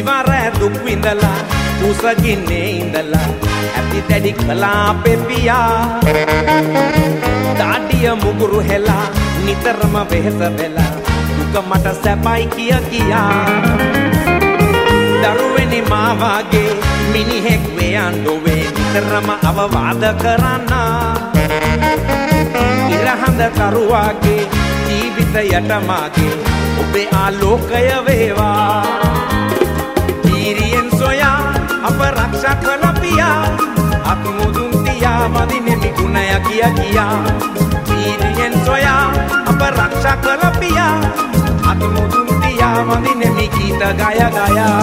දිවර දුක් විඳලා උසගින්නේ ඉඳලා ඇති දැඩි කලා පෙපියා දාඩිය මුගුරු හෙලා නිතරම වෙහෙස වෙලා දුක මට සැපයි කියා දරුවෙනි මා වාගේ මිනිහෙක් වේයන්ඩෝවේ නිතරම අවවාද කරන්න ඉරහඳ කරුවාගේ ජීවිතයට මාගේ ඔබේ ආලෝකය වේවා දීරියෙන් සොයා අප රක්ෂා කළ පියා අත්මුදුන් තියා වදිනෙමි ගුණය කියා දීරියෙන් සොයා අප රක්ෂා කළ පියා අත්මුදුන් තියා වදිනෙමි ගීත ගයා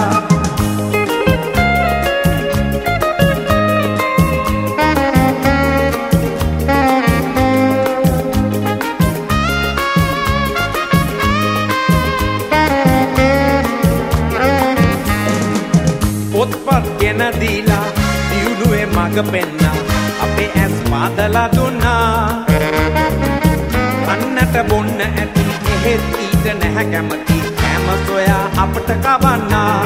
පොත්පත් ගෙන දීලා දියුණුවේ මඟ පෙන්නා අපේ ඇස් පාදලා දුන්නා අන්නට බොන්න ඇති එහෙත් ඊට නැහැ කැමති කැම සොයා අපට කවන්නා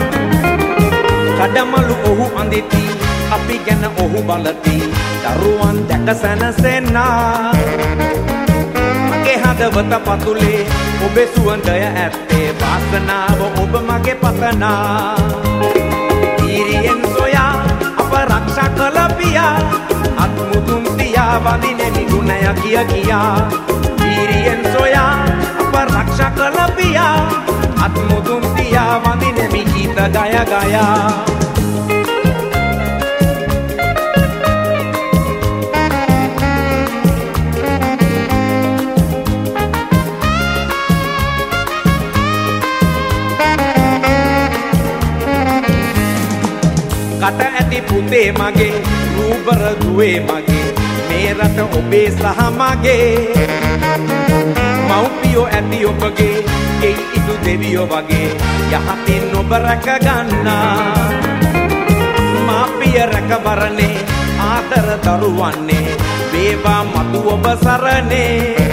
කඩමලු ඔහු අඳිති අපි ගැන ඔහු බලති දරුවන් දැක සැනසෙන්නා මගේ හදවත පතුලේ ඔබේ සුවඳය ඇත්තේ වාසනාව ඔබ මගේ පතනා දීරියෙන් සොයා අප රක්ෂා කළ පියා අත්මුදුන් තියා වදිනෙමි ගුණය කියා දීරියෙන් සොයා අප රක්ෂා කළ පියා අත්මුදුන් තියා වදිනෙමි ගීත ගයා කට ඇති පුතේ මගේ රූබර දුවේ මගේ මේ රට ඔබේ සහ මගේ මව්පියෝ ඇති ඔබගේ ගෙයි ඉදු දෙවියෝ වගේ යහතින් ඔබ රැක ගන්නා මාපිය රැකවරනේ ආදර දරුවන්නේ වේවා මතු ඔබ සරණේ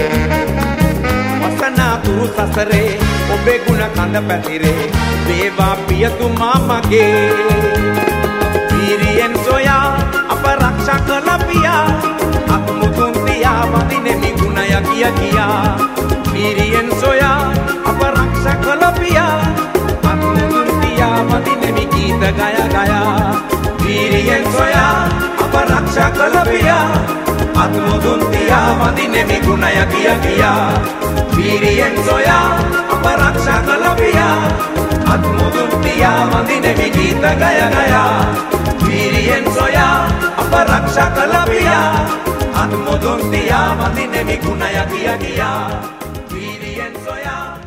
වසනාතුරු සසරේ ඔබේ ගුණ කඳ පැතිරේ වේවා පියතුමා මගේ දීරියෙන් සොයා අප රක්ෂා කළ පියා අත්මුදුන් තියා වදිනෙමි ගුණය කියා දීරියෙන් සොයා අප රක්ෂා කළ පියා අත්මුදුන් තියා වදිනෙමි ගීත ගයා දීරියෙන් සොයා අප රක්ෂා කළ පියා අත්මුදුන් තියා වදිනෙමි ගුණය කියා දීරියෙන් සොයා අප රක්ෂා කළ පියා අත්මුදුන් තියා වදිනෙමි ගීත ගයා දීරියෙන් සොයා අප රක්ෂා කළ පියා අත්මුදුන් තියා වදිනෙමි ගුණය කියා දීරියෙන් සොයා